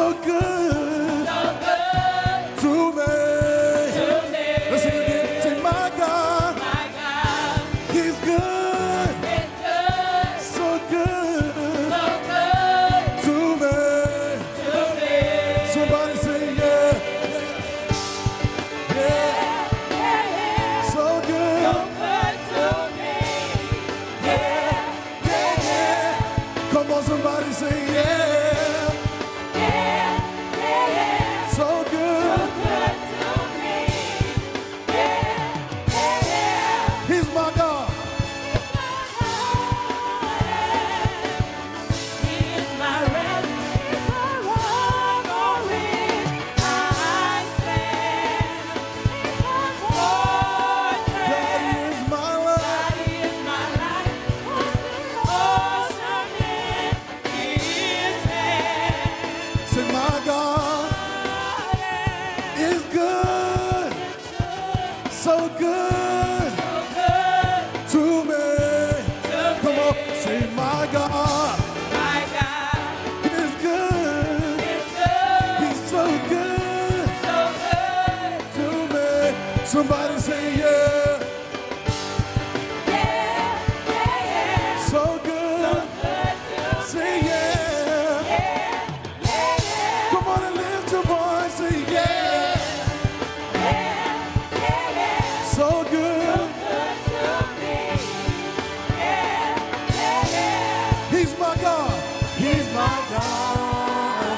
so good, to me. Let's sing it again. Say, my God, He's good, so good, to me. Somebody say, yeah, yeah, so good. Come on, somebody say, yeah, so good. He's my God. So good to me. Come on, say my God. Is good. He's so good to me. Somebody say yeah. So good. Say yeah. Come on and lift your voice. Say yeah. So good. He's my God. He's my God.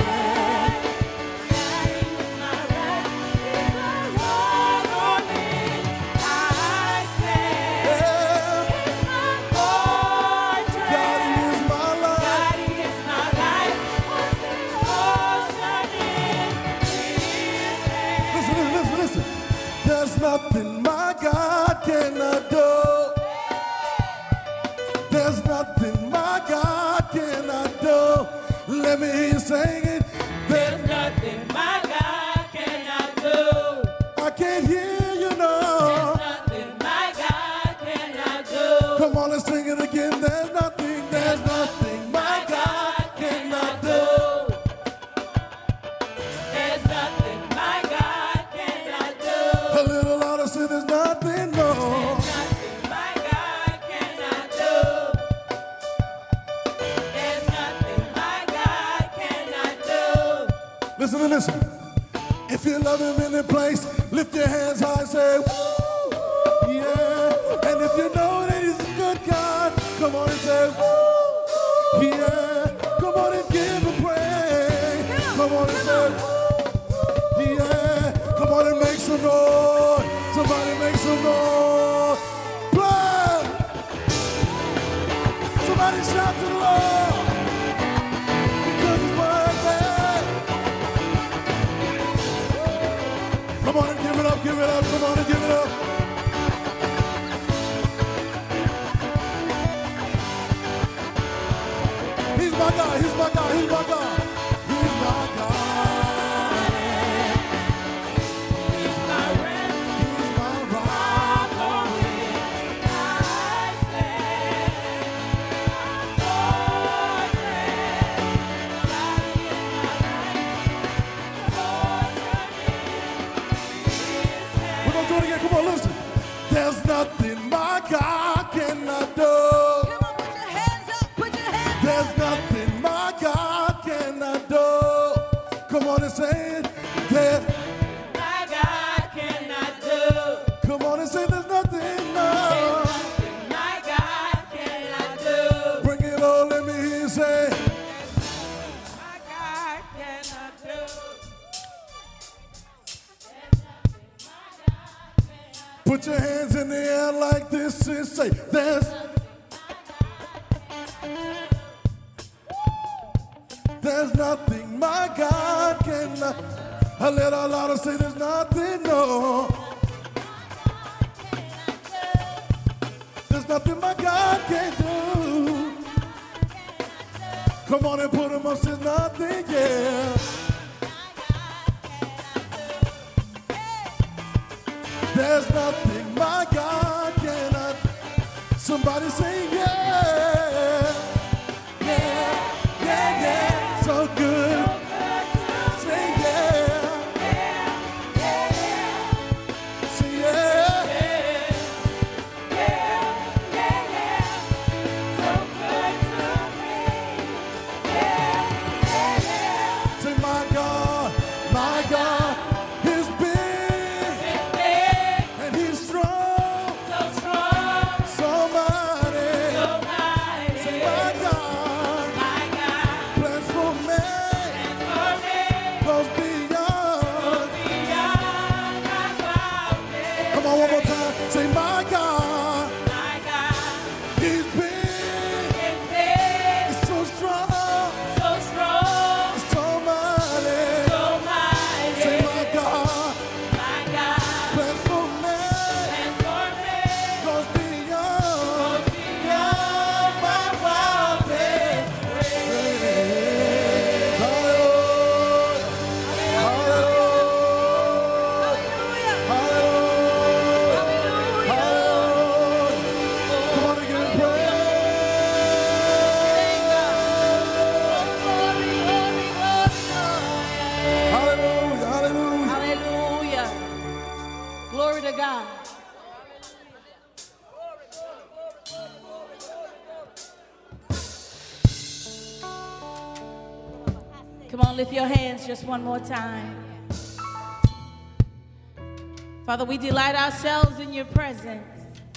Listen. There's nothing my God cannot do. There's nothing my God cannot do. Let me hear you sing it. There's nothing my God cannot do. I can't hear you now. There's nothing my God cannot do. Come on, let's sing it again. There's nothing my God cannot do. There's nothing my God cannot do. A little louder, say there's nothing, no. There's nothing my God cannot do. There's nothing my God cannot do. Listen. If you love Him in the place, lift your hands high and say, woo, yeah. And if you know that He's a good God, come on and say, woo, yeah. Come on and give Him praise. Come on and say, yeah. Come on and make some noise. Somebody make some noise. Blood. Somebody shout to the Lord. Because He's worthy. Come on and give it up. Come on and give it up. He's my God. He's my God. He's my God. He's my God. Come on, listen. There's nothing my God cannot do. Come on, put your hands up. Put your hands up. There's nothing my God cannot do. Come on and say it. There's My God cannot do. Come on and say there's nothing, no. There's nothing my God cannot do. Bring it on, let me hear you say. My God cannot do. Put your hands in the air like this and say, there's nothing my God cannot. I let out loud and say there's nothing, no. There's nothing my God can't do. Come on and put them up, says nothing, yeah. There's nothing my God cannot. Somebody say yeah. Yeah, yeah, yeah. So good. on, lift your hands just one more time. Father, we delight ourselves in your presence.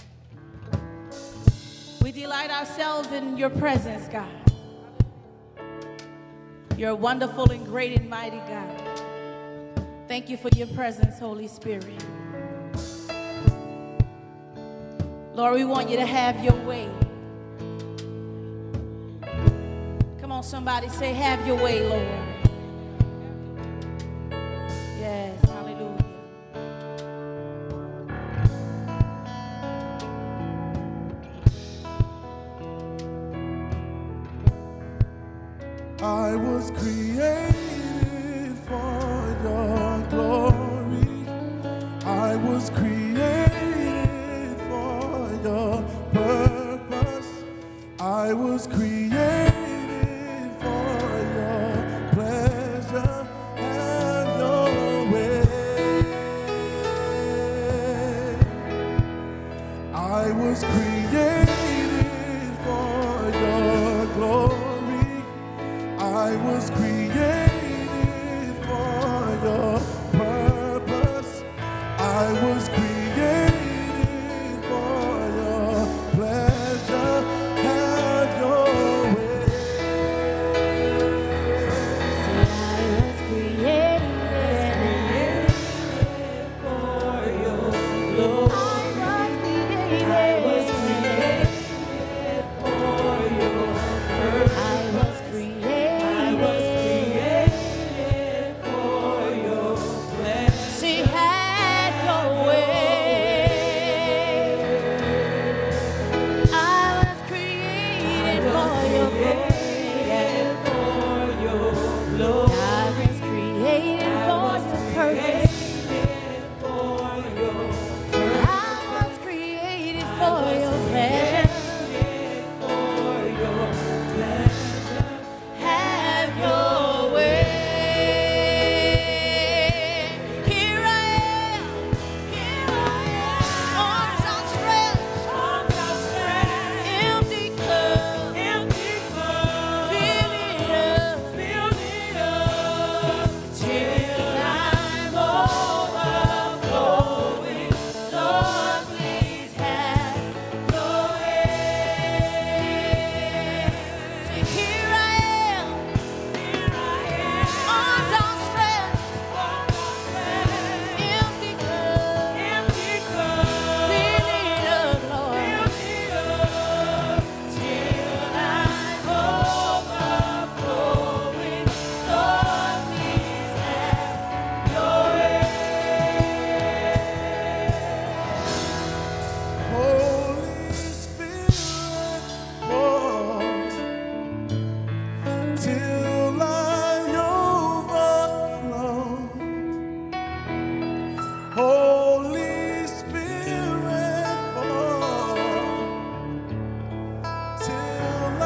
We delight ourselves in your presence, God. You're a wonderful and great and mighty God. Thank you for your presence, Holy Spirit. Lord, we want you to have your way. Come on, somebody say, have your way, Lord. Yes, hallelujah. I was created for your glory. I was created for your purpose. I was created for your pleasure. Have your way. I was created for your glory. I was created for your purpose. I was created for your pleasure. Have your way. Say, I was created for your glory. I was created for your purpose. I was created for your pleasure. See, have your way. I was created for your glory. I was created for your purpose. I was created for your pleasure. Have your way. Here I am. Arms outstretched. Empty cup. Fill it up. Till I'm overflowing. Lord, please have your way. Say, here I am. Arms outstretched. Empty cup. Fill it up, Lord. Till I'm overflowing. Lord, please have your way. Holy Spirit, pour till I overflow. Holy Spirit, pour till I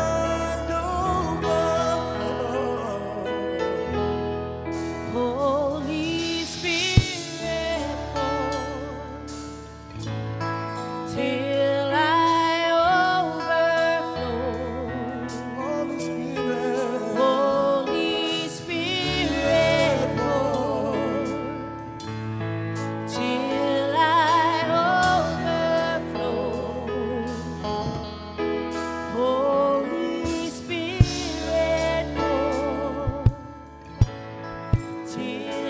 overflow. Holy Spirit, till I overflow. Holy Spirit, Holy Spirit, till I overflow. Holy Spirit, till